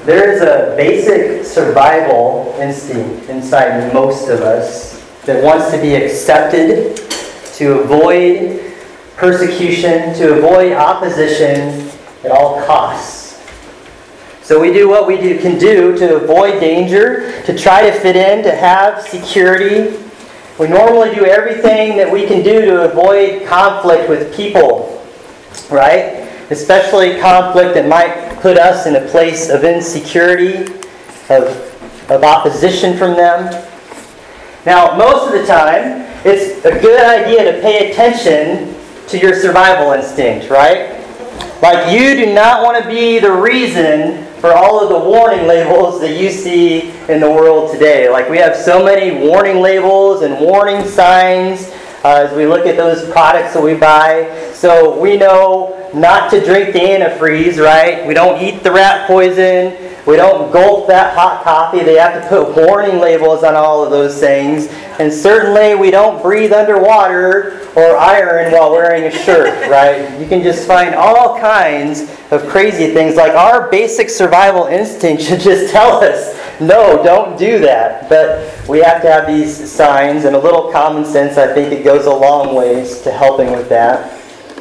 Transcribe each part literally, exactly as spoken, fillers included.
There is a basic survival instinct inside most of us that wants to be accepted, to avoid persecution, to avoid opposition at all costs. So we do what we do, can do to avoid danger, to try to fit in, to have security. We normally do everything that we can do to avoid conflict with people, right? Especially conflict that might put us in a place of insecurity, of, of opposition from them. Now, most of the time, it's a good idea to pay attention to your survival instinct, right? Like, you do not want to be the reason for all of the warning labels that you see in the world today. Like, we have so many warning labels and warning signs uh, as we look at those products that we buy. So we know not to drink the antifreeze, right? We don't eat the rat poison. We don't gulp that hot coffee. They have to put warning labels on all of those things. And certainly we don't breathe underwater or iron while wearing a shirt, right? You can just find all kinds of crazy things. Like, our basic survival instinct should just tell us, no, don't do that. But we have to have these signs, and a little common sense, I think it goes a long ways to helping with that.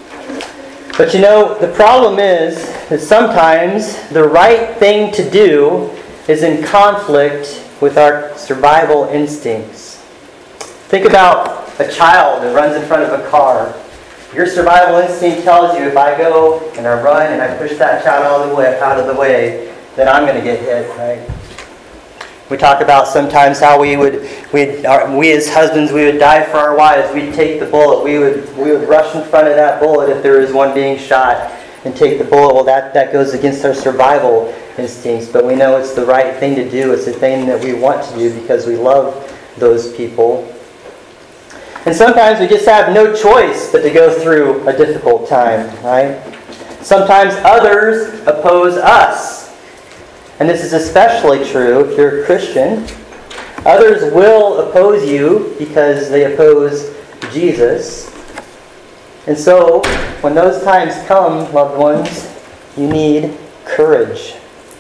But you know, the problem is that sometimes the right thing to do is in conflict with our survival instincts. Think about a child that runs in front of a car. Your survival instinct tells you, if I go and I run and I push that child out of the way, out of the way, then I'm going to get hit, right? We talk about sometimes how we would, we'd, our, we as husbands, we would die for our wives. We'd take the bullet. We would, we would rush in front of that bullet if there was one being shot and take the bullet. Well, that, that goes against our survival instincts, but we know it's the right thing to do. It's the thing that we want to do because we love those people. And sometimes we just have no choice but to go through a difficult time, right? Sometimes others oppose us. And this is especially true if you're a Christian. Others will oppose you because they oppose Jesus. And so, when those times come, loved ones, you need courage.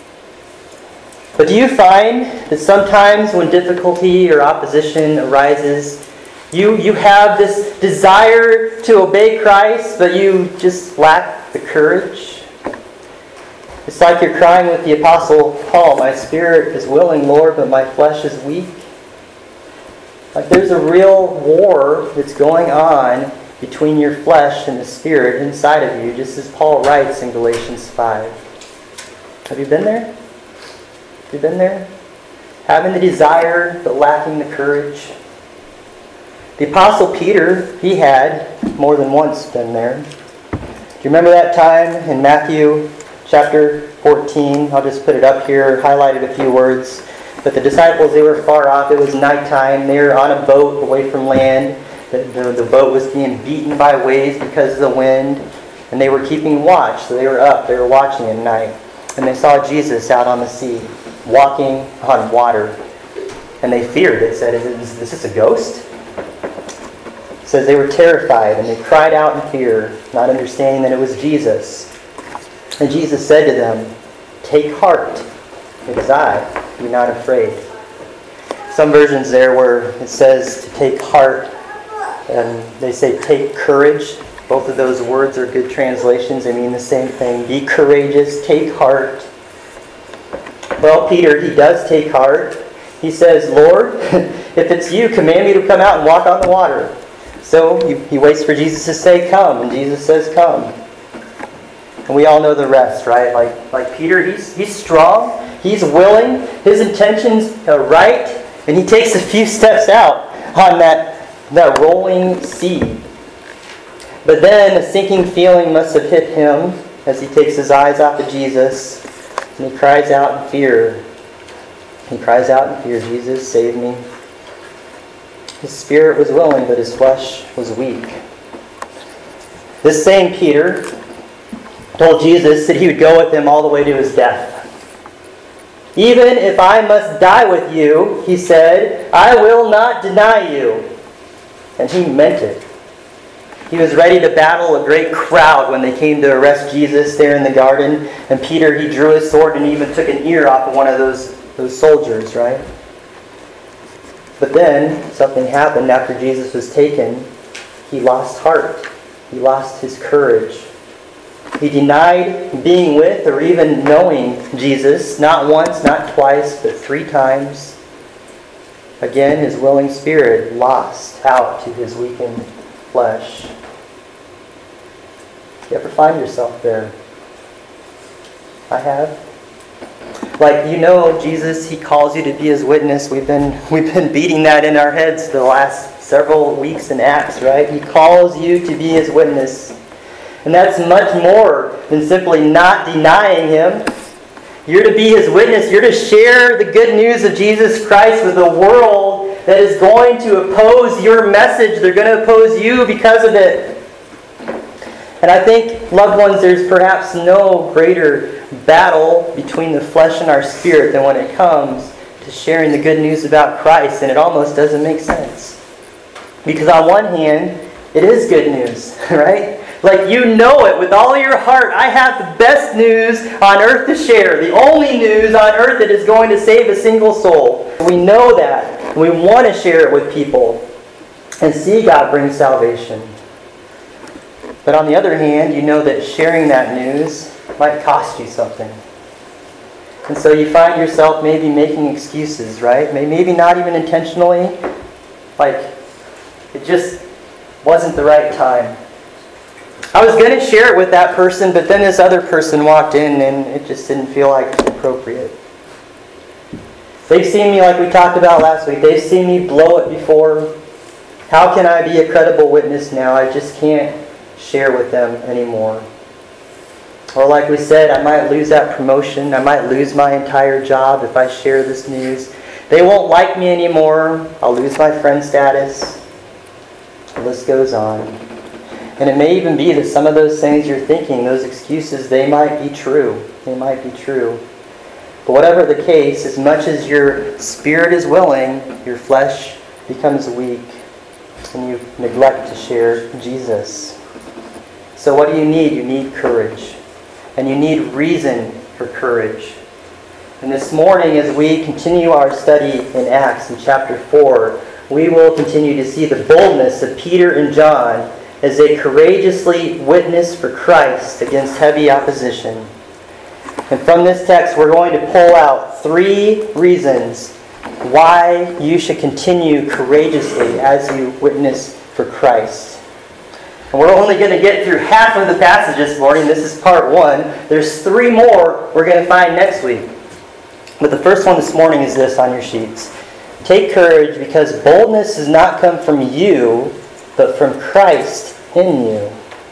But do you find that sometimes when difficulty or opposition arises, you, you have this desire to obey Christ, but you just lack the courage? It's like you're crying with the Apostle Paul, my spirit is willing, Lord, but my flesh is weak. Like, there's a real war that's going on between your flesh and the Spirit inside of you, just as Paul writes in Galatians five. Have you been there? Have you been there? Having the desire, but lacking the courage. The Apostle Peter, he had more than once been there. Do you remember that time in Matthew chapter fourteen? I'll just put it up here, highlighted a few words. But the disciples, they were far off. It was nighttime. They were on a boat away from land. The, the, the boat was being beaten by waves because of the wind. And they were keeping watch. So they were up. They were watching at night. And they saw Jesus out on the sea, walking on water. And they feared. They said, is, is this a ghost? It says they were terrified. And they cried out in fear, not understanding that it was Jesus. And Jesus said to them, "Take heart, it is I. Be not afraid." Some versions there where it says to take heart, and they say take courage. Both of those words are good translations. They mean the same thing. Be courageous, take heart. Well, Peter, he does take heart. He says, "Lord, if it's you, command me to come out and walk on the water." So he, he waits for Jesus to say, "Come," and Jesus says, "Come." And we all know the rest, right? Like like Peter, he's he's strong, he's willing, his intentions are right, and he takes a few steps out on that, that rolling sea. But then a sinking feeling must have hit him as he takes his eyes off of Jesus, and he cries out in fear. He cries out in fear, "Jesus, save me." His spirit was willing, but his flesh was weak. This same Peter told Jesus that he would go with him all the way to his death. "Even if I must die with you," he said, "I will not deny you." And he meant it. He was ready to battle a great crowd when they came to arrest Jesus there in the garden. And Peter, he drew his sword and even took an ear off of one of those, those soldiers, right? But then something happened after Jesus was taken. He lost heart. He lost his courage. He denied being with or even knowing Jesus, not once, not twice, but three times. Again, his willing spirit lost out to his weakened flesh. You ever find yourself there? I have. Like, you know, Jesus, He calls you to be His witness. We've been we've been beating that in our heads the last several weeks in Acts, right? He calls you to be His witness. And that's much more than simply not denying Him. You're to be His witness. You're to share the good news of Jesus Christ with a world that is going to oppose your message. They're going to oppose you because of it. And I think, loved ones, there's perhaps no greater battle between the flesh and our spirit than when it comes to sharing the good news about Christ. And it almost doesn't make sense. Because on one hand, it is good news, right? Like, you know it with all your heart. I have the best news on earth to share. The only news on earth that is going to save a single soul. We know that. We want to share it with people and see God bring salvation. But on the other hand, you know that sharing that news might cost you something. And so you find yourself maybe making excuses, right? Maybe not even intentionally. Like, it just wasn't the right time. I was going to share it with that person, but then this other person walked in and it just didn't feel like appropriate. They've seen me, like we talked about last week, they've seen me blow it before. How can I be a credible witness now? I just can't share with them anymore. Or like we said, I might lose that promotion. I might lose my entire job if I share this news. They won't like me anymore. I'll lose my friend status. The list goes on. And it may even be that some of those things you're thinking, those excuses, they might be true. They might be true. But whatever the case, as much as your spirit is willing, your flesh becomes weak. And you neglect to share Jesus. So what do you need? You need courage. And you need reason for courage. And this morning, as we continue our study in Acts in chapter four, we will continue to see the boldness of Peter and John as they courageously witness for Christ against heavy opposition. And from this text, we're going to pull out three reasons why you should continue courageously as you witness for Christ. And we're only going to get through half of the passage this morning. This is part one. There's three more we're going to find next week. But the first one this morning is this on your sheets. Take courage because boldness does not come from you, but from Christ in you.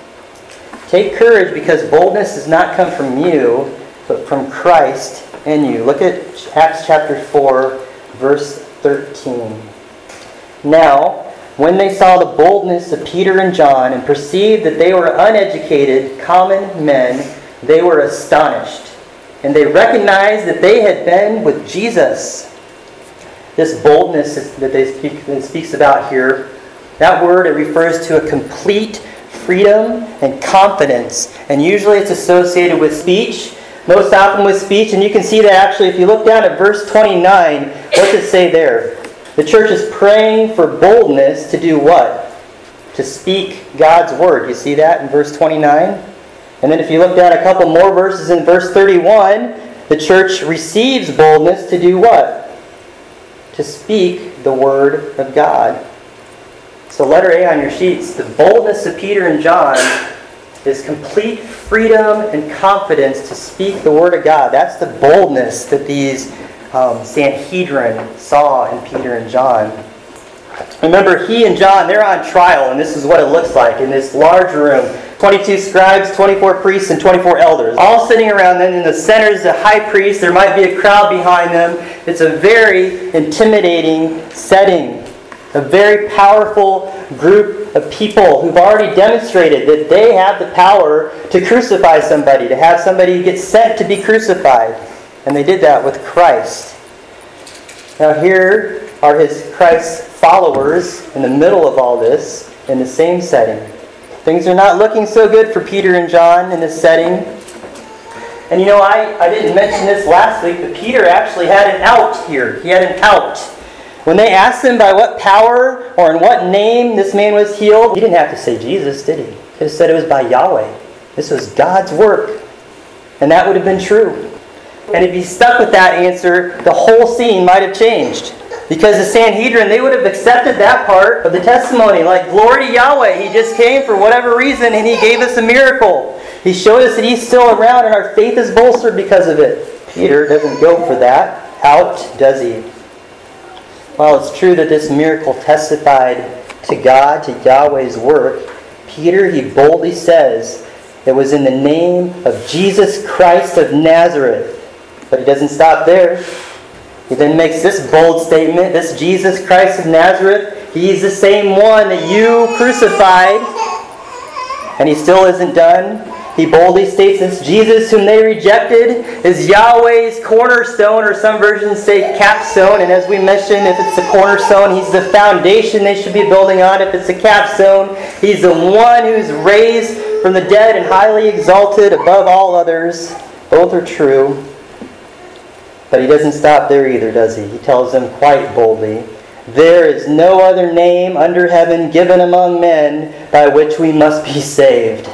Take courage because boldness does not come from you, but from Christ in you. Look at Acts chapter four, verse thirteen. Now, when they saw the boldness of Peter and John and perceived that they were uneducated, common men, they were astonished. And they recognized that they had been with Jesus. This boldness that they speak, that speaks about here, that word, it refers to a complete freedom and confidence. And usually it's associated with speech, most often with speech. And you can see that actually if you look down at verse twenty-nine, what does it say there? The church is praying for boldness to do what? To speak God's word. You see that in verse twenty-nine? And then if you look down a couple more verses in verse thirty-one, the church receives boldness to do what? To speak the word of God. So letter A on your sheets, the boldness of Peter and John is complete freedom and confidence to speak the word of God. That's the boldness that these Um, Sanhedrin saw in Peter and John. Remember, he and John, they're on trial, and this is what it looks like in this large room. twenty-two scribes, twenty-four priests, and twenty-four elders. All sitting around them. In the center is the high priest. There might be a crowd behind them. It's a very intimidating setting. A very powerful group of people who've already demonstrated that they have the power to crucify somebody, to have somebody get sent to be crucified. And they did that with Christ. Now here are his Christ's followers in the middle of all this, in the same setting. Things are not looking so good for Peter and John in this setting. And you know, I, I didn't mention this last week, but Peter actually had an out here. He had an out. When they asked him by what power or in what name this man was healed, he didn't have to say Jesus, did he? He could have said it was by Yahweh. This was God's work. And that would have been true. And if he stuck with that answer, the whole scene might have changed. Because the Sanhedrin, they would have accepted that part of the testimony. Like, glory to Yahweh. He just came for whatever reason and he gave us a miracle. He showed us that he's still around and our faith is bolstered because of it. Peter doesn't go for that. Out, does he? While it's true that this miracle testified to God, to Yahweh's work, Peter, he boldly says it was in the name of Jesus Christ of Nazareth. But he doesn't stop there. He then makes this bold statement, this Jesus Christ of Nazareth, he's the same one that you crucified. And he still isn't done. He boldly states this Jesus whom they rejected is Yahweh's cornerstone, or some versions say capstone. And as we mentioned, if it's the cornerstone, he's the foundation they should be building on. If it's a capstone, he's the one who's raised from the dead and highly exalted above all others. Both are true. But he doesn't stop there either, does he? He tells them quite boldly, there is no other name under heaven given among men by which we must be saved.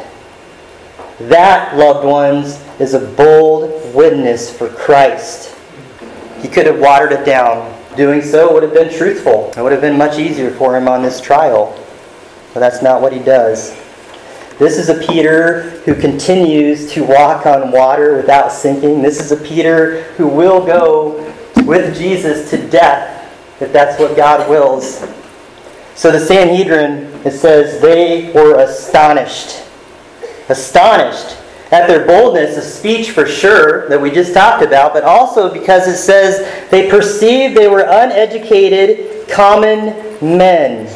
That, loved ones, is a bold witness for Christ. He could have watered it down. Doing so would have been truthful. It would have been much easier for him on this trial. But that's not what he does. This is a Peter who continues to walk on water without sinking. This is a Peter who will go with Jesus to death, if that's what God wills. So the Sanhedrin, it says, they were astonished. Astonished at their boldness of speech for sure, that we just talked about, but also because it says they perceived they were uneducated, common men.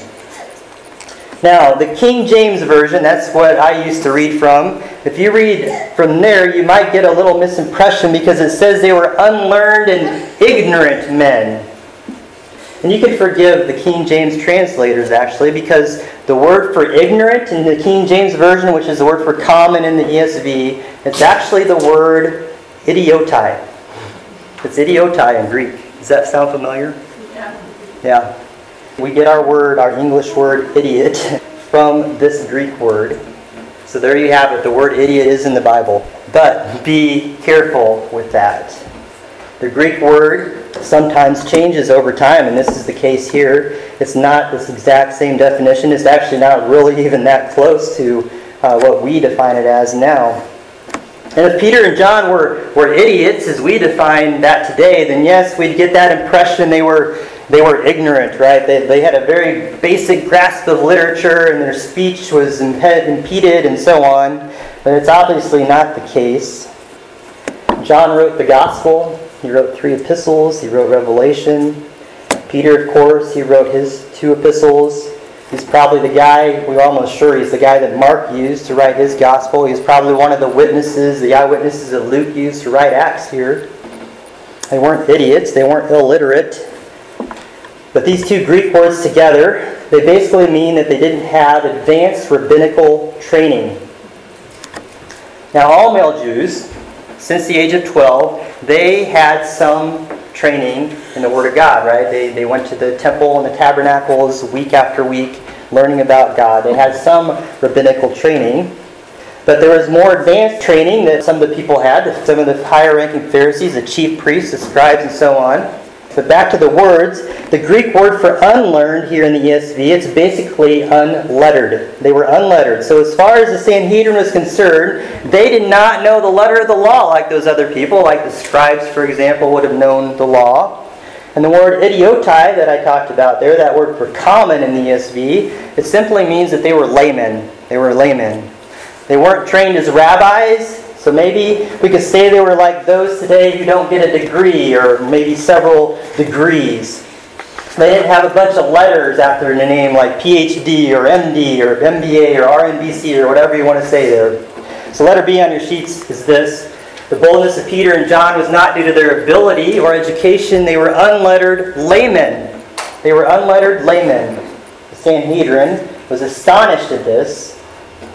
Now, the King James Version, that's what I used to read from. If you read from there, you might get a little misimpression because it says they were unlearned and ignorant men. And you can forgive the King James translators, actually, because the word for ignorant in the King James Version, which is the word for common in the E S V, it's actually the word idiotai. It's idiotai in Greek. Does that sound familiar? Yeah. Yeah. We get our word, our English word, idiot, from this Greek word. So there you have it. The word idiot is in the Bible. But be careful with that. The Greek word sometimes changes over time, and this is the case here. It's not this exact same definition. It's actually not really even that close to uh, what we define it as now. And if Peter and John were, were idiots, as we define that today, then yes, we'd get that impression they were they were ignorant, right? They, they had a very basic grasp of literature, and their speech was imped, impeded and so on. But it's obviously not the case. John wrote the Gospel. He wrote three epistles. He wrote Revelation. Peter, of course, he wrote his two epistles. He's probably the guy, we're almost sure he's the guy that Mark used to write his Gospel. He's probably one of the witnesses, the eyewitnesses that Luke used to write Acts here. They weren't idiots. They weren't illiterate. But these two Greek words together, they basically mean that they didn't have advanced rabbinical training. Now, all male Jews, since the age of twelve, they had some training in the Word of God, right? They, they went to the temple and the tabernacles week after week, learning about God. They had some rabbinical training. But there was more advanced training that some of the people had, some of the higher-ranking Pharisees, the chief priests, the scribes, and so on. But back to the words, the Greek word for unlearned here in the E S V, it's basically unlettered. They were unlettered. So as far as the Sanhedrin was concerned, they did not know the letter of the law like those other people, like the scribes, for example, would have known the law. And the word idiotai that I talked about there, that word for common in the E S V, it simply means that they were laymen. They were laymen. They weren't trained as rabbis. So maybe we could say they were like those today who don't get a degree or maybe several degrees. They didn't have a bunch of letters after their name like P H D or M D or M B A or R N B C or whatever you want to say there. So letter B on your sheets is this. The boldness of Peter and John was not due to their ability or education. They were unlettered laymen. They were unlettered laymen. The Sanhedrin was astonished at this.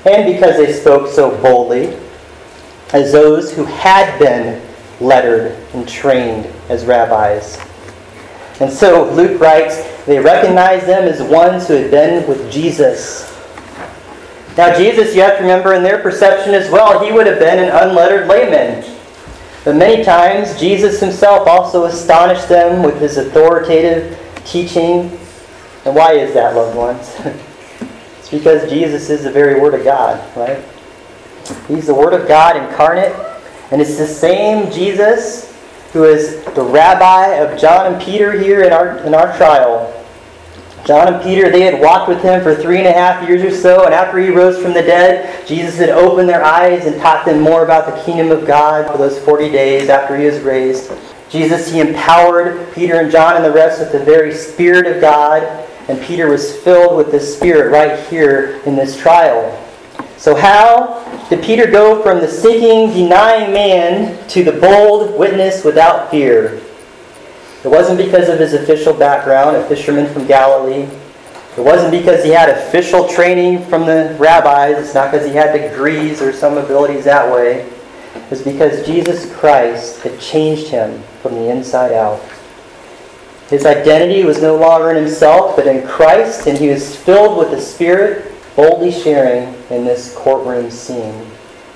and because they spoke so boldly as those who had been lettered and trained as rabbis. And so Luke writes, they recognized them as ones who had been with Jesus. Now Jesus, you have to remember, in their perception as well, he would have been an unlettered layman. But many times, Jesus himself also astonished them with his authoritative teaching. And why is that, loved ones? It's because Jesus is the very Word of God, right? He's the Word of God incarnate. And it's the same Jesus who is the rabbi of John and Peter here in our, in our trial. John and Peter, they had walked with him for three and a half years or so, and after he rose from the dead, Jesus had opened their eyes and taught them more about the kingdom of God for those forty days after he was raised. Jesus, he empowered Peter and John and the rest with the very Spirit of God, and Peter was filled with the Spirit right here in this trial. So how did Peter go from the sinking, denying man to the bold witness without fear? It wasn't because of his official background, a fisherman from Galilee. It wasn't because he had official training from the rabbis. It's not because he had degrees or some abilities that way. It was because Jesus Christ had changed him from the inside out. His identity was no longer in himself, but in Christ, and he was filled with the Spirit, boldly sharing in this courtroom scene.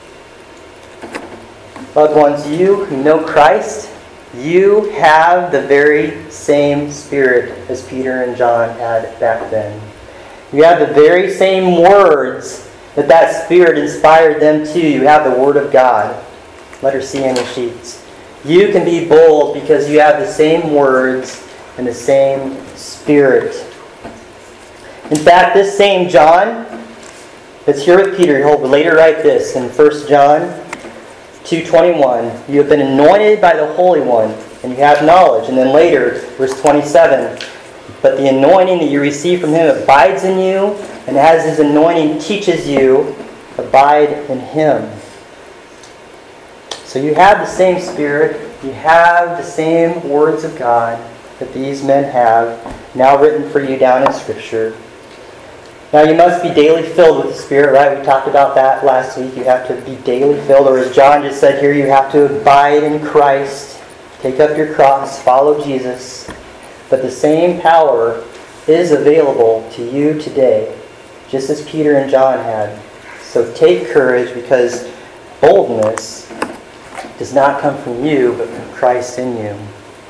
Loved ones, you who know Christ, you have the very same Spirit as Peter and John had back then. You have the very same words that that Spirit inspired them to. You have the Word of God. Letter C on your sheets. You can be bold because you have the same words and the same Spirit. In fact, this same John that's here with Peter, he'll later write this in First John two twenty-one, you have been anointed by the Holy One, and you have knowledge. And then later, verse twenty-seven, but the anointing that you receive from him abides in you, and as his anointing teaches you, abide in him. So you have the same Spirit, you have the same words of God that these men have, now written for you down in Scripture. Now you must be daily filled with the Spirit, right? We talked about that last week. You have to be daily filled, or as John just said here, you have to abide in Christ. Take up your cross, follow Jesus. But the same power is available to you today, just as Peter and John had. So take courage, because boldness does not come from you, but from Christ in you.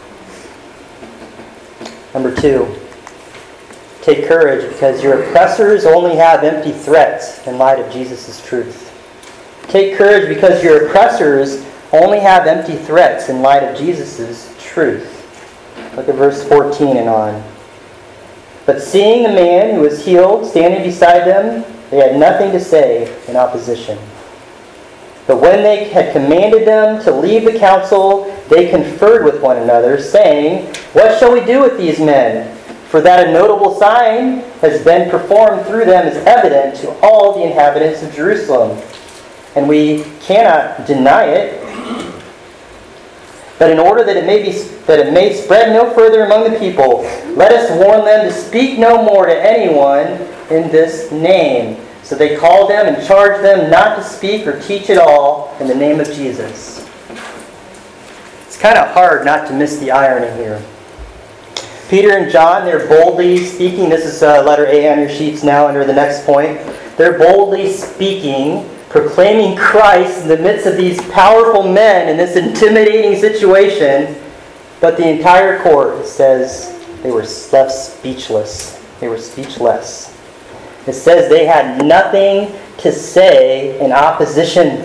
Number two. Take courage because your oppressors only have empty threats in light of Jesus' truth. Take courage because your oppressors only have empty threats in light of Jesus' truth. Look at verse fourteen and on. But seeing the man who was healed standing beside them, they had nothing to say in opposition. But when they had commanded them to leave the council, they conferred with one another, saying, "What shall we do with these men? For that a notable sign has been performed through them is evident to all the inhabitants of Jerusalem. And we cannot deny it. But in order that it may be that it may spread no further among the people, let us warn them to speak no more to anyone in this name." So they called them and charged them not to speak or teach at all in the name of Jesus. It's kind of hard not to miss the irony here. Peter and John, they're boldly speaking. This is uh, letter A on your sheets now under the next point. They're boldly speaking, proclaiming Christ in the midst of these powerful men in this intimidating situation. But the entire court says they were left speechless. They were speechless. It says they had nothing to say in opposition.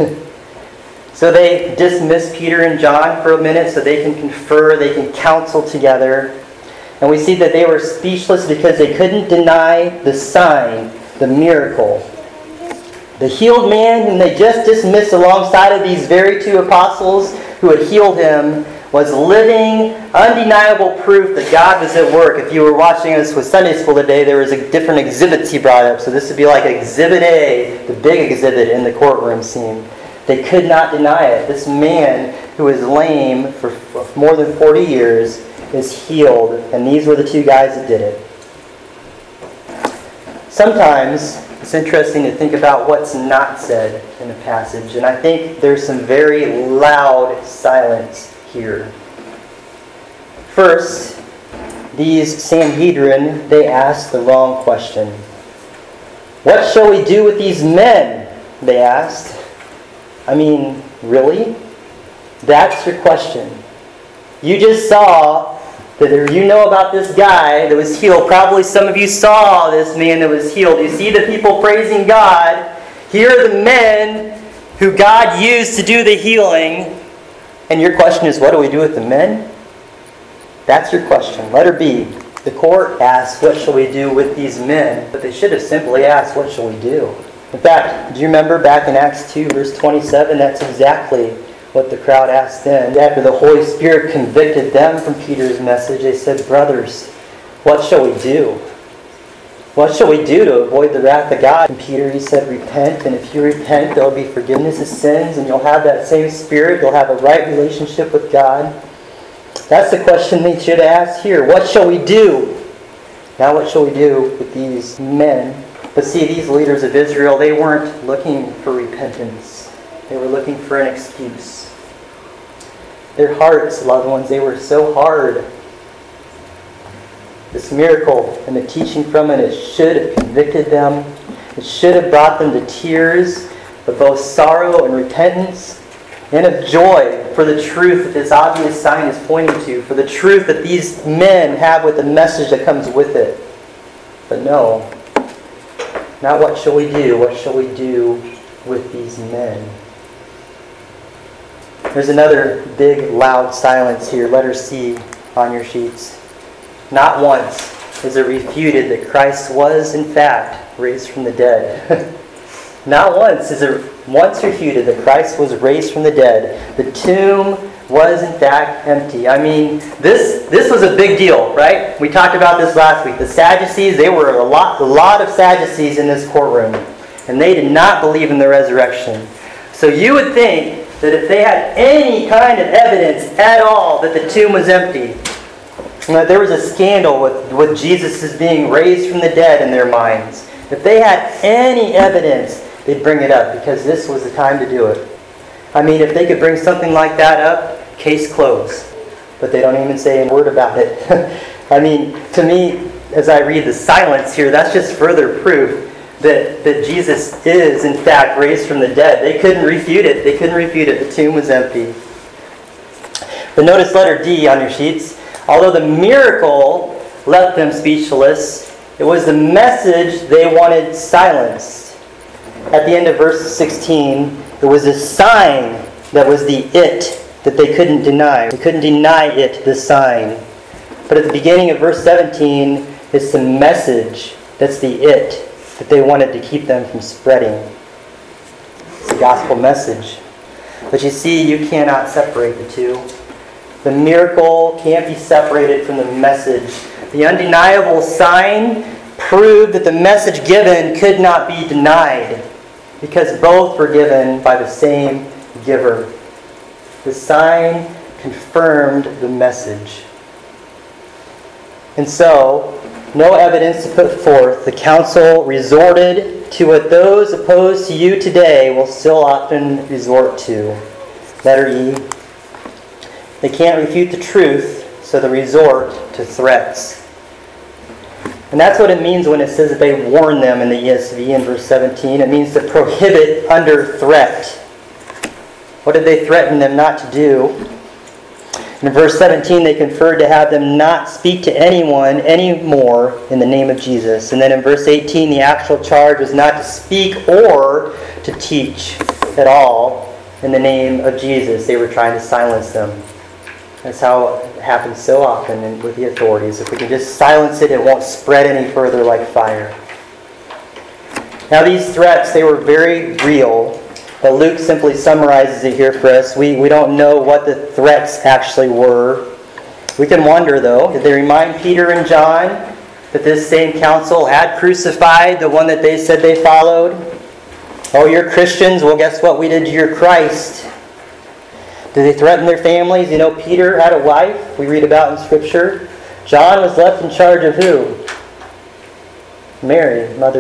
So they dismiss Peter and John for a minute so they can confer, they can counsel together. And we see that they were speechless because they couldn't deny the sign, the miracle. The healed man whom they just dismissed alongside of these very two apostles who had healed him was living, undeniable proof that God was at work. If you were watching us with Sunday school today, there was a different exhibits he brought up. So this would be like Exhibit A, the big exhibit in the courtroom scene. They could not deny it. This man who was lame for more than forty years is healed. And these were the two guys that did it. Sometimes it's interesting to think about what's not said in the passage. And I think there's some very loud silence here. First, these Sanhedrin, they asked the wrong question. What shall we do with these men? They asked. I mean, really? That's your question. You just saw that you know about this guy that was healed. Probably some of you saw this man that was healed. You see the people praising God. Here are the men who God used to do the healing. And your question is, what do we do with the men? That's your question. Letter B. The court asks, what shall we do with these men? But they should have simply asked, what shall we do? In fact, do you remember back in Acts two, verse twenty-seven? That's exactly what the crowd asked then. After the Holy Spirit convicted them from Peter's message, they said, brothers, what shall we do? What shall we do to avoid the wrath of God? And Peter, he said, repent. And if you repent, there will be forgiveness of sins, and you'll have that same Spirit. You'll have a right relationship with God. That's the question they should ask here. What shall we do? Now what shall we do with these men? But see, these leaders of Israel, they weren't looking for repentance. They were looking for an excuse. Their hearts, loved ones, they were so hard. This miracle and the teaching from it, it should have convicted them. It should have brought them to tears of both sorrow and repentance, and of joy for the truth that this obvious sign is pointing to, for the truth that these men have with the message that comes with it. But no. Now what shall we do? What shall we do with these men? There's another big, loud silence here. Letter C on your sheets. Not once is it refuted that Christ was, in fact, raised from the dead. Not once is it once refuted that Christ was raised from the dead. The tomb was, in fact, empty. I mean, this this was a big deal, right? We talked about this last week. The Sadducees, they were a lot, a lot of Sadducees in this courtroom, and they did not believe in the resurrection. So you would think that if they had any kind of evidence at all that the tomb was empty, and that there was a scandal with, with Jesus being raised from the dead in their minds, if they had any evidence, they'd bring it up, because this was the time to do it. I mean, if they could bring something like that up, case closed. But they don't even say a word about it. I mean, to me, as I read the silence here, that's just further proof that, that Jesus is, in fact, raised from the dead. They couldn't refute it. They couldn't refute it. The tomb was empty. But notice letter D on your sheets. Although the miracle left them speechless, it was the message they wanted silenced. At the end of verse sixteen, it was a sign that was the it that they couldn't deny. They couldn't deny it, the sign. But at the beginning of verse seventeen, it's the message that's the it that they wanted to keep them from spreading. It's the gospel message. But you see, you cannot separate the two. The miracle can't be separated from the message. The undeniable sign proved that the message given could not be denied, because both were given by the same giver. The sign confirmed the message. And so, no evidence to put forth, the council resorted to what those opposed to you today will still often resort to. Letter E. They can't refute the truth, so they resort to threats. And that's what it means when it says that they warn them in the E S V in verse seventeen. It means to prohibit under threat. What did they threaten them not to do? In verse seventeen, they conferred to have them not speak to anyone anymore in the name of Jesus. And then in verse eighteen, the actual charge was not to speak or to teach at all in the name of Jesus. They were trying to silence them. That's how it happens so often with the authorities. If we can just silence it, it won't spread any further like fire. Now these threats, they were very real. But Luke simply summarizes it here for us. We, we don't know what the threats actually were. We can wonder, though, did they remind Peter and John that this same council had crucified the one that they said they followed? Oh, you're Christians? Well, guess what we did to your Christ? Did they threaten their families? You know, Peter had a wife, we read about in Scripture. John was left in charge of who? Mary, mother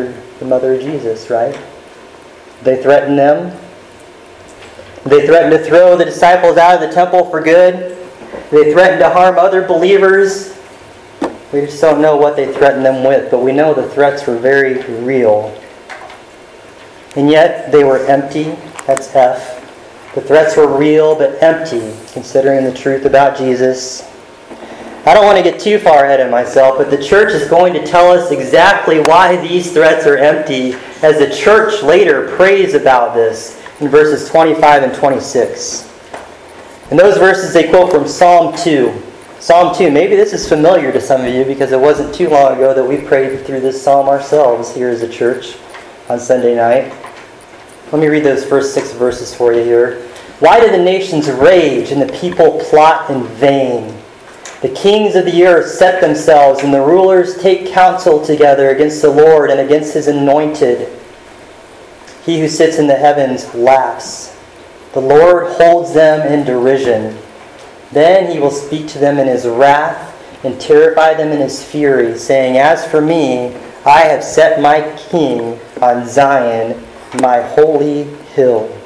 the mother of Jesus, right? They threatened them. They threatened to throw the disciples out of the temple for good. They threatened to harm other believers. We just don't know what they threatened them with, but we know the threats were very real. And yet they were empty. That's F. The threats were real but empty, considering the truth about Jesus. I don't want to get too far ahead of myself, but the church is going to tell us exactly why these threats are empty, as the church later prays about this in verses twenty-five and twenty-six. In those verses they quote from Psalm two. Psalm two, maybe this is familiar to some of you because it wasn't too long ago that we prayed through this psalm ourselves here as a church on Sunday night. Let me read those first six verses for you here. Why do the nations rage and the people plot in vain? The kings of the earth set themselves, and the rulers take counsel together against the Lord and against His anointed. He who sits in the heavens laughs. The Lord holds them in derision. Then He will speak to them in His wrath and terrify them in His fury, saying, As for me, I have set my king on Zion, my holy hill.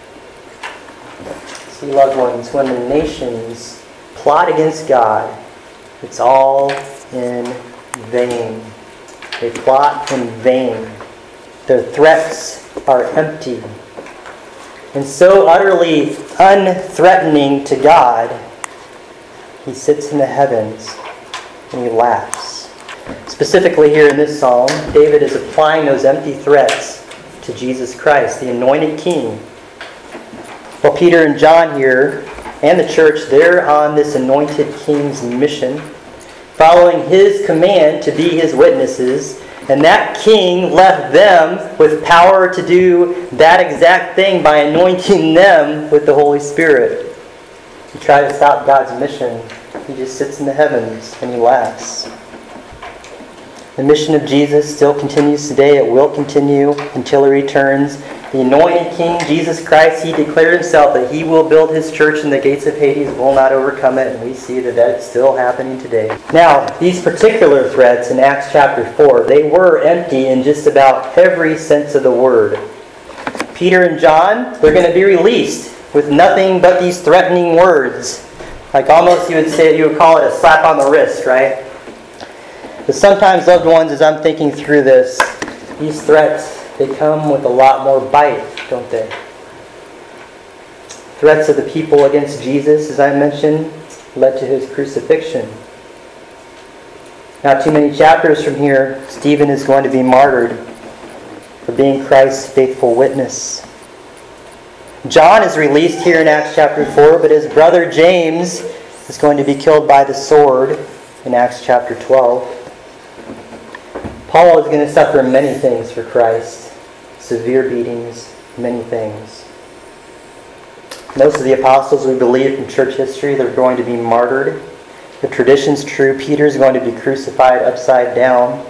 See, loved ones, when the nations plot against God, it's all in vain. They plot in vain. Their threats are empty. And so utterly unthreatening to God, He sits in the heavens and He laughs. Specifically here in this psalm, David is applying those empty threats to Jesus Christ, the anointed King. Well, Peter and John here and the church, they're on this anointed King's mission, following His command to be His witnesses. And that King left them with power to do that exact thing by anointing them with the Holy Spirit. You try to stop God's mission, He just sits in the heavens and He laughs. The mission of Jesus still continues today. It will continue until He returns. The anointed King, Jesus Christ, He declared Himself that He will build His church and the gates of Hades will not overcome it. And we see that that's still happening today. Now, these particular threats in Acts chapter four, they were empty in just about every sense of the word. Peter and John, they're going to be released with nothing but these threatening words. Like almost you would say, you would call it a slap on the wrist, right? But sometimes, loved ones, as I'm thinking through this, these threats, they come with a lot more bite, don't they? Threats of the people against Jesus, as I mentioned, led to His crucifixion. Not too many chapters from here, Stephen is going to be martyred for being Christ's faithful witness. John is released here in Acts chapter four, but his brother James is going to be killed by the sword in Acts chapter twelve. Paul is going to suffer many things for Christ. Severe beatings, many things. Most of the apostles, we believe from church history, they're going to be martyred. The tradition's true. Peter's going to be crucified upside down.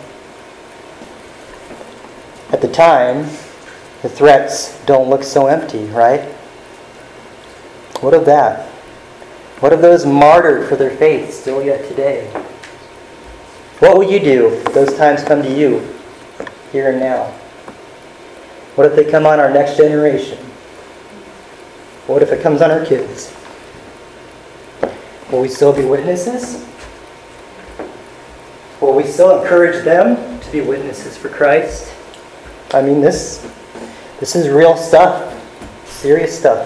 At the time, the threats don't look so empty, right? What of that? What of those martyred for their faith still yet today? What will you do if those times come to you, here and now? What if they come on our next generation? What if it comes on our kids? Will we still be witnesses? Will we still encourage them to be witnesses for Christ? I mean, this, this is real stuff. Serious stuff.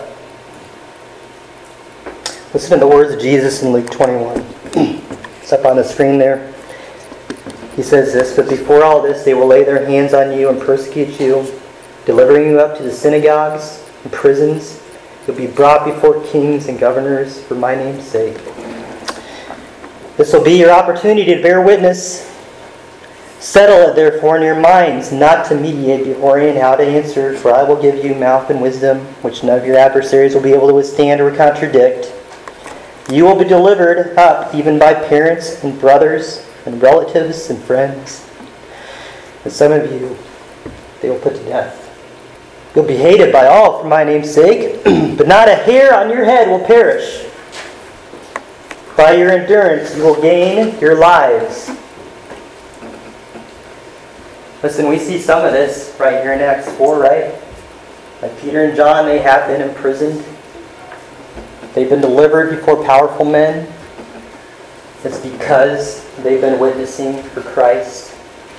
Listen to the words of Jesus in Luke twenty-one. It's up on the screen there. He says this, "But before all this, they will lay their hands on you and persecute you, delivering you up to the synagogues and prisons. You'll be brought before kings and governors for my name's sake." This will be your opportunity to bear witness. Settle it, therefore, in your minds, not to mediate beforehand how to answer, for I will give you mouth and wisdom, which none of your adversaries will be able to withstand or contradict. You will be delivered up even by parents and brothers and relatives and friends. And some of you, they will put to death. You'll be hated by all for my name's sake, but not a hair on your head will perish. By your endurance, you will gain your lives. Listen, we see some of this right here in Acts four, right? Like Peter and John, they have been imprisoned. They've been delivered before powerful men. It's because they've been witnessing for Christ.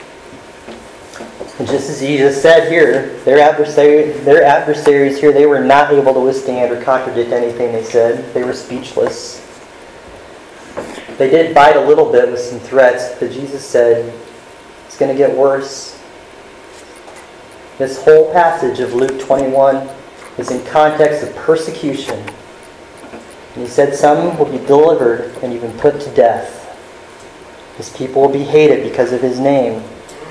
And just as Jesus said here, their adversary, their adversaries here, they were not able to withstand or contradict anything they said. They were speechless. They did bite a little bit with some threats, but Jesus said, it's going to get worse. This whole passage of Luke twenty-one is in context of persecution. And he said some will be delivered and even put to death. His people will be hated because of his name.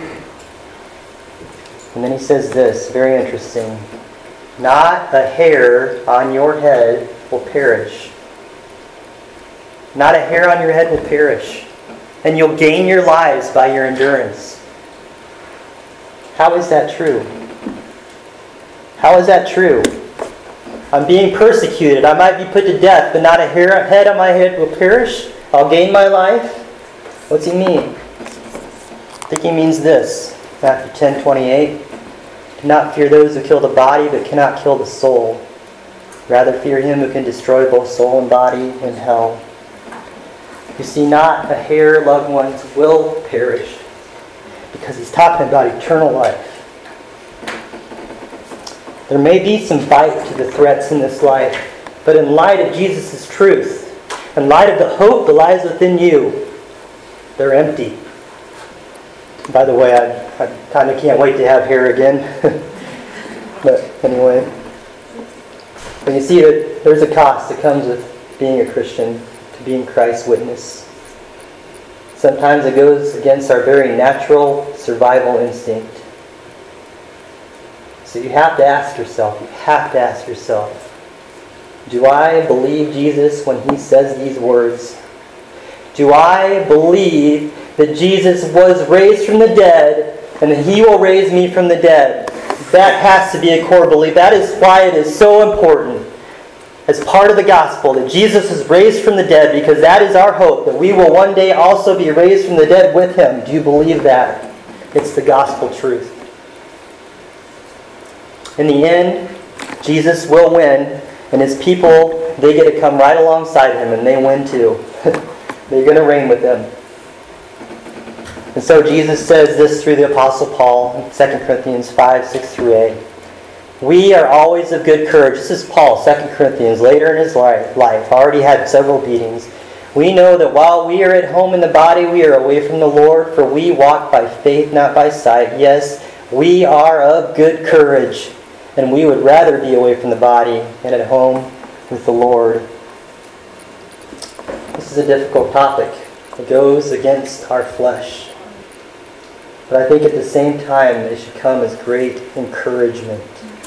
And then he says this, very interesting. Not a hair on your head will perish. Not a hair on your head will perish. And you'll gain your lives by your endurance. How is that true? How is that true? I'm being persecuted. I might be put to death, but not a hair head on my head will perish. I'll gain my life. What's he mean? I think he means this. Matthew ten twenty-eight. Do not fear those who kill the body, but cannot kill the soul. Rather fear him who can destroy both soul and body in hell. You see, not a hair, loved ones, will perish. Because he's talking about eternal life. There may be some bite to the threats in this life, but in light of Jesus' truth, in light of the hope that lies within you, they're empty. By the way, I, I kind of can't wait to have hair again. But anyway. But you see, there's a cost that comes with being a Christian, to being Christ's witness. Sometimes it goes against our very natural survival instinct. So you have to ask yourself, you have to ask yourself, do I believe Jesus when he says these words? Do I believe that Jesus was raised from the dead and that he will raise me from the dead? That has to be a core belief. That is why it is so important as part of the gospel that Jesus is raised from the dead, because that is our hope, that we will one day also be raised from the dead with him. Do you believe that? It's the gospel truth. In the end, Jesus will win, and his people, they get to come right alongside him, and they win too. They're going to reign with him. And so Jesus says this through the Apostle Paul in Second Corinthians five, six through eight. We are always of good courage. This is Paul, Second Corinthians, later in his life, already had several beatings. We know that while we are at home in the body, we are away from the Lord, for we walk by faith, not by sight. Yes, we are of good courage, and we would rather be away from the body and at home with the Lord. This is a difficult topic. It goes against our flesh. But I think at the same time, it should come as great encouragement.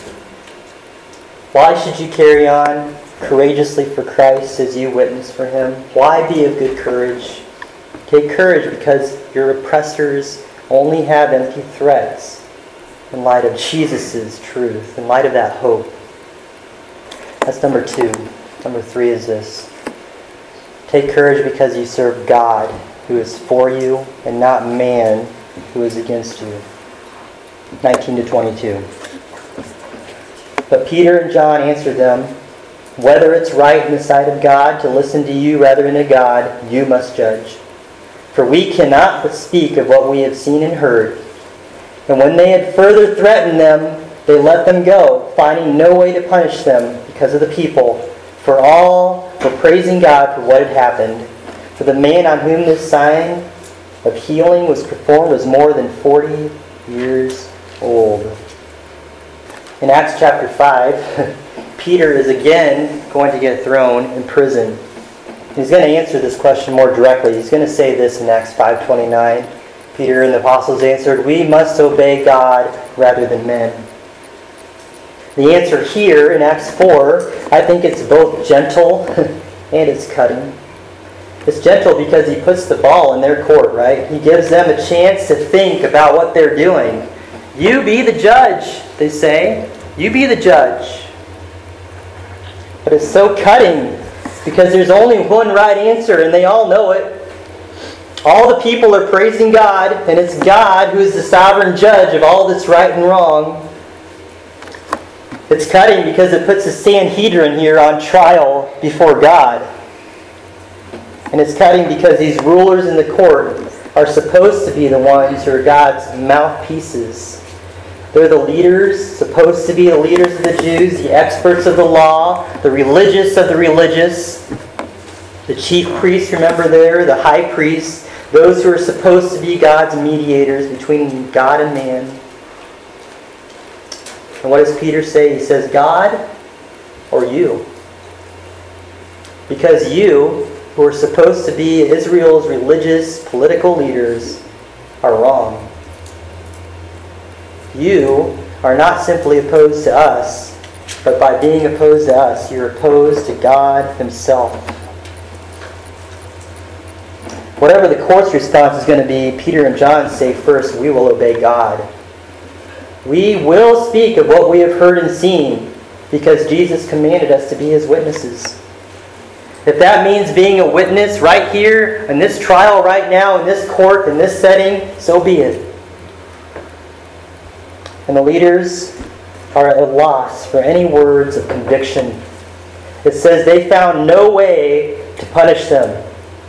Why should you carry on courageously for Christ as you witness for him? Why be of good courage? Take courage because your oppressors only have empty threats in light of Jesus' truth, in light of that hope. That's number two. Number three is this. Take courage because you serve God, who is for you, and not man, who is against you. nineteen to twenty-two. But Peter and John answered them, whether it's right in the sight of God to listen to you rather than to God, you must judge. For we cannot but speak of what we have seen and heard. And when they had further threatened them, they let them go, finding no way to punish them because of the people. For all were praising God for what had happened. For the man on whom this sign of healing was performed was more than forty years old. In Acts chapter five, Peter is again going to get thrown in prison. He's going to answer this question more directly. He's going to say this in Acts five twenty-nine. Peter and the apostles answered, we must obey God rather than men. The answer here in Acts four, I think it's both gentle and it's cutting. It's gentle because he puts the ball in their court, right? He gives them a chance to think about what they're doing. You be the judge, they say. You be the judge. But it's so cutting because there's only one right answer and they all know it. All the people are praising God, and it's God who is the sovereign judge of all that's right and wrong. It's cutting because it puts the Sanhedrin here on trial before God. And it's cutting because these rulers in the court are supposed to be the ones who are God's mouthpieces. They're the leaders, supposed to be the leaders of the Jews, the experts of the law, the religious of the religious, the chief priest, remember there, the high priest, those who are supposed to be God's mediators between God and man. And what does Peter say? He says, God or you? Because you, who are supposed to be Israel's religious, political leaders, are wrong. You are not simply opposed to us, but by being opposed to us, you're opposed to God Himself. Whatever the court's response is going to be, Peter and John say first, we will obey God. We will speak of what we have heard and seen, because Jesus commanded us to be His witnesses. If that means being a witness right here, in this trial right now, in this court, in this setting, so be it. And the leaders are at a loss for any words of conviction. It says they found no way to punish them.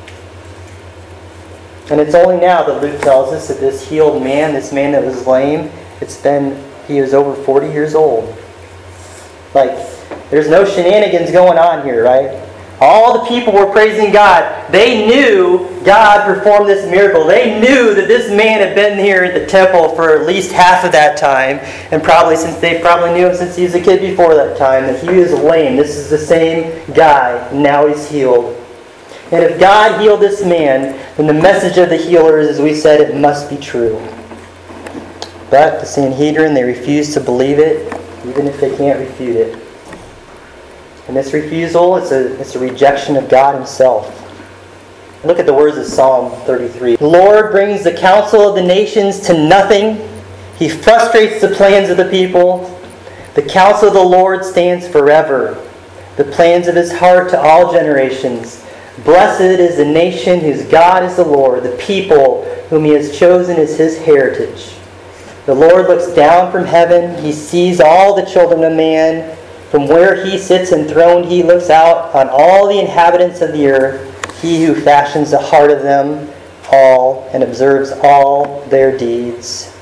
And it's only now that Luke tells us that this healed man, this man that was lame, it's been, he was over forty years old. Like, there's no shenanigans going on here, right? All the people were praising God. They knew God performed this miracle. They knew that this man had been here at the temple for at least half of that time. And probably since they probably knew him since he was a kid before that time, that he was lame. This is the same guy. Now he's healed. And if God healed this man, then the message of the healer is, as we said, it must be true. But the Sanhedrin, they refuse to believe it, even if they can't refute it. And this refusal, it's a, it's a rejection of God Himself. Look at the words of Psalm thirty-three. The Lord brings the counsel of the nations to nothing. He frustrates the plans of the people. The counsel of the Lord stands forever. The plans of His heart to all generations. Blessed is the nation whose God is the Lord, the people whom He has chosen as His heritage. The Lord looks down from heaven. He sees all the children of man. From where He sits enthroned, He looks out on all the inhabitants of the earth, He who fashions the heart of them all and observes all their deeds.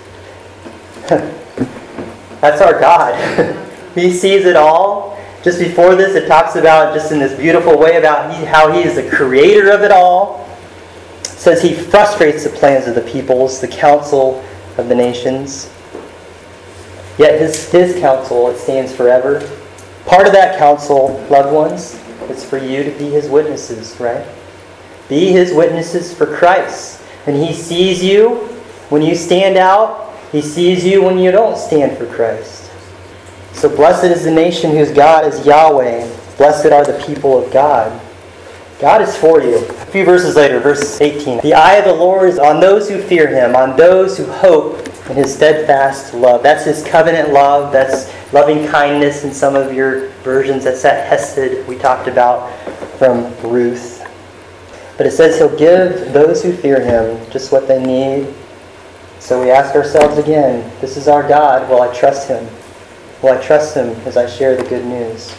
That's our God. He sees it all. Just before this, it talks about, just in this beautiful way, about he, how He is the creator of it all. It says He frustrates the plans of the peoples, the counsel of the nations. Yet His, his counsel, it stands forever. Part of that counsel, loved ones, is for you to be His witnesses, right? Be His witnesses for Christ. And He sees you when you stand out. He sees you when you don't stand for Christ. So blessed is the nation whose God is Yahweh. Blessed are the people of God. God is for you. A few verses later, verse eighteen. The eye of the Lord is on those who fear Him, on those who hope in His steadfast love. That's His covenant love. That's loving kindness in some of your versions. That's that Hesed we talked about from Ruth. But it says He'll give those who fear Him just what they need. So we ask ourselves again, this is our God. Will I trust Him? Will I trust Him as I share the good news?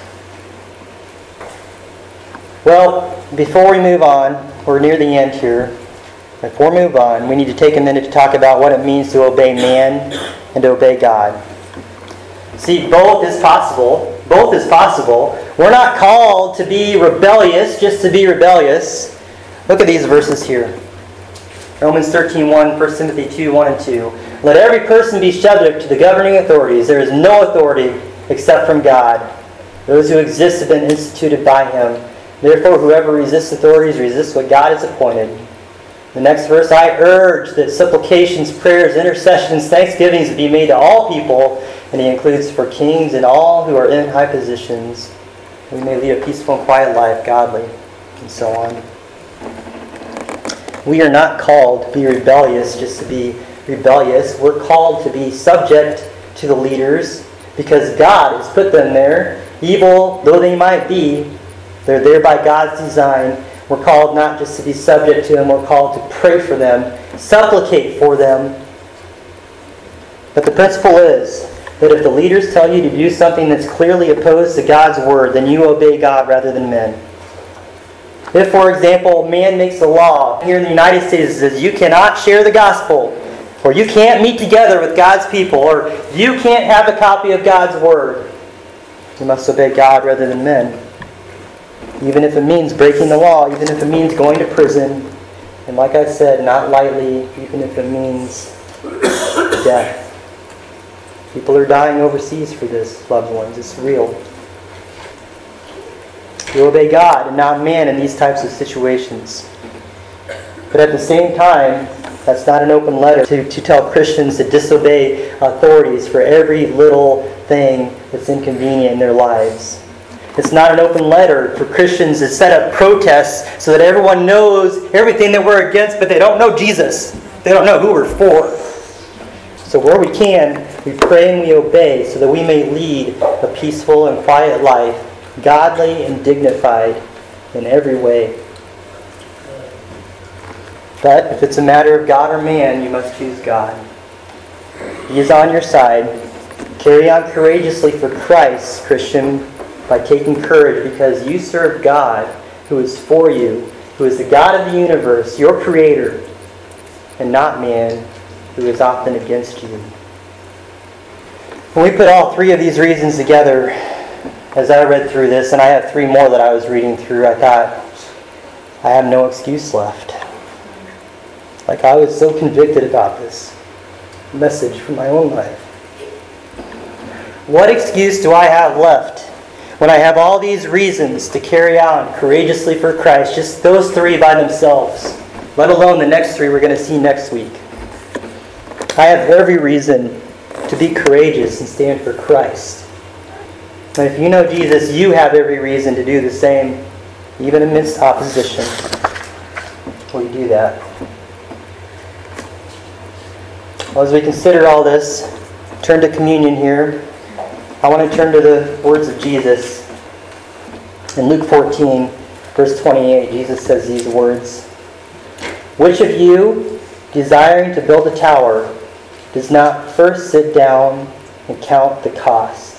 Well, before we move on, we're near the end here. Before we move on, we need to take a minute to talk about what it means to obey man and to obey God. See, both is possible. Both is possible. We're not called to be rebellious just to be rebellious. Look at these verses here. Romans thirteen one, First Timothy two one and two. Let every person be subject to the governing authorities. There is no authority except from God. Those who exist have been instituted by Him. Therefore, whoever resists authorities resists what God has appointed. The next verse, I urge that supplications, prayers, intercessions, thanksgivings be made to all people, and He includes for kings and all who are in high positions. We may lead a peaceful and quiet life, godly, and so on. We are not called to be rebellious just to be rebellious. We're called to be subject to the leaders because God has put them there. Evil though they might be, they're there by God's design. We're called not just to be subject to them, we're called to pray for them, supplicate for them. But the principle is that if the leaders tell you to do something that's clearly opposed to God's word, then you obey God rather than men. If, for example, man makes a law here in the United States that says you cannot share the gospel, or you can't meet together with God's people, or you can't have a copy of God's word, you must obey God rather than men. Even if it means breaking the law, even if it means going to prison, and like I said, not lightly, even if it means death. People are dying overseas for this, loved ones. It's real. You obey God and not man in these types of situations. But at the same time, that's not an open letter to, to tell Christians to disobey authorities for every little thing that's inconvenient in their lives. It's not an open letter for Christians to set up protests so that everyone knows everything that we're against, but they don't know Jesus. They don't know who we're for. So where we can, we pray and we obey so that we may lead a peaceful and quiet life, godly and dignified in every way. But if it's a matter of God or man, you must choose God. He is on your side. Carry on courageously for Christ, Christian, by taking courage because you serve God who is for you, who is the God of the universe, your creator, and not man, who is often against you. When we put all three of these reasons together, as I read through this, and I have three more that I was reading through, I thought, I have no excuse left. Like I was so convicted about this message from my own life. What excuse do I have left when I have all these reasons to carry on courageously for Christ, just those three by themselves, let alone the next three we're going to see next week? I have every reason to be courageous and stand for Christ. And if you know Jesus, you have every reason to do the same, even amidst opposition. Will you do that? Well, as we consider all this, turn to communion here. I want to turn to the words of Jesus. In Luke fourteen, verse twenty-eight, Jesus says these words, "Which of you, desiring to build a tower, does not first sit down and count the cost?"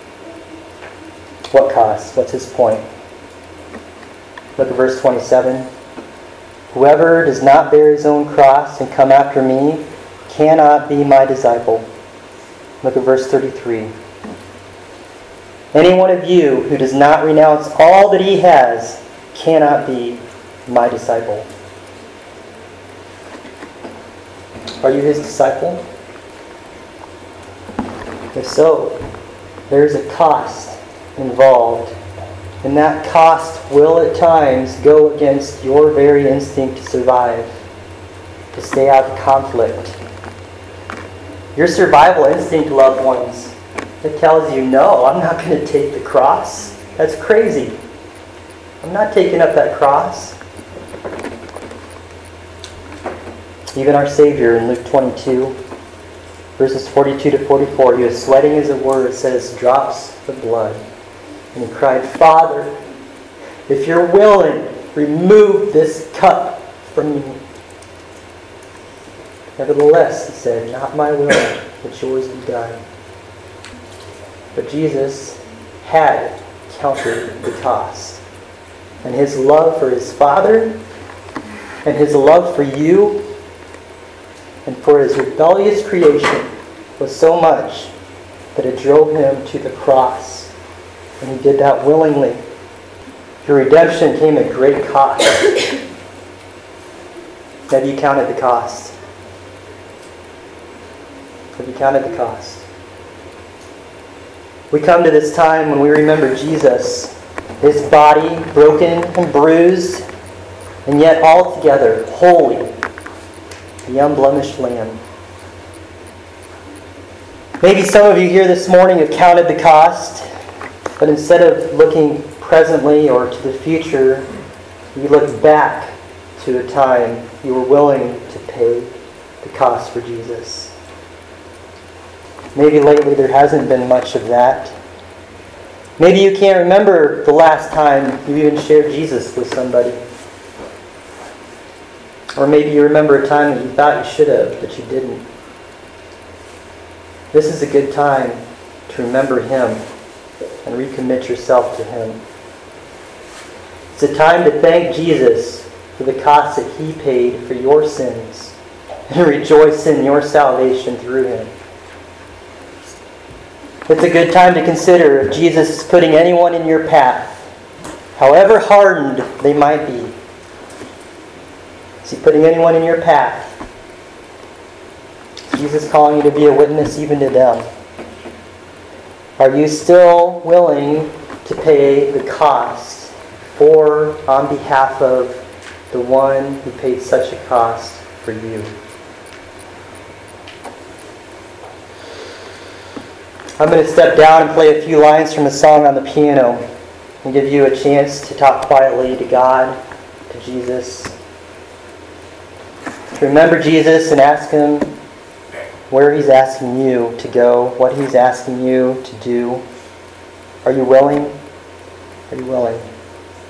What cost? What's his point? Look at verse twenty-seven. "Whoever does not bear his own cross and come after me cannot be my disciple." Look at verse thirty-three. "Any one of you who does not renounce all that he has cannot be my disciple." Are you his disciple? If so, there's a cost involved. And that cost will at times go against your very instinct to survive, to stay out of conflict. Your survival instinct, loved ones, it tells you, no, I'm not going to take the cross. That's crazy. I'm not taking up that cross. Even our Savior in Luke twenty-two, verses forty-two to forty-four, he was sweating as it were, it says, drops of blood. And he cried, "Father, if you're willing, remove this cup from me. Nevertheless," he said, "not my will, but yours be done." But Jesus had counted the cost. And his love for his Father, and his love for you, and for his rebellious creation was so much that it drove him to the cross. And he did that willingly. Your redemption came at great cost. Have you counted the cost? Have you counted the cost? We come to this time when we remember Jesus, his body broken and bruised, and yet altogether holy, the unblemished Lamb. Maybe some of you here this morning have counted the cost, but instead of looking presently or to the future, you look back to a time you were willing to pay the cost for Jesus. Maybe lately there hasn't been much of that. Maybe you can't remember the last time you even shared Jesus with somebody. Or maybe you remember a time that you thought you should have, but you didn't. This is a good time to remember Him and recommit yourself to Him. It's a time to thank Jesus for the cost that He paid for your sins and rejoice in your salvation through Him. It's a good time to consider if Jesus is putting anyone in your path, however hardened they might be. Is He putting anyone in your path? Is Jesus calling you to be a witness even to them? Are you still willing to pay the cost for, on behalf of, the one who paid such a cost for you? I'm going to step down and play a few lines from a song on the piano and give you a chance to talk quietly to God, to Jesus. To remember Jesus and ask Him where He's asking you to go, what He's asking you to do. Are you willing? Are you willing?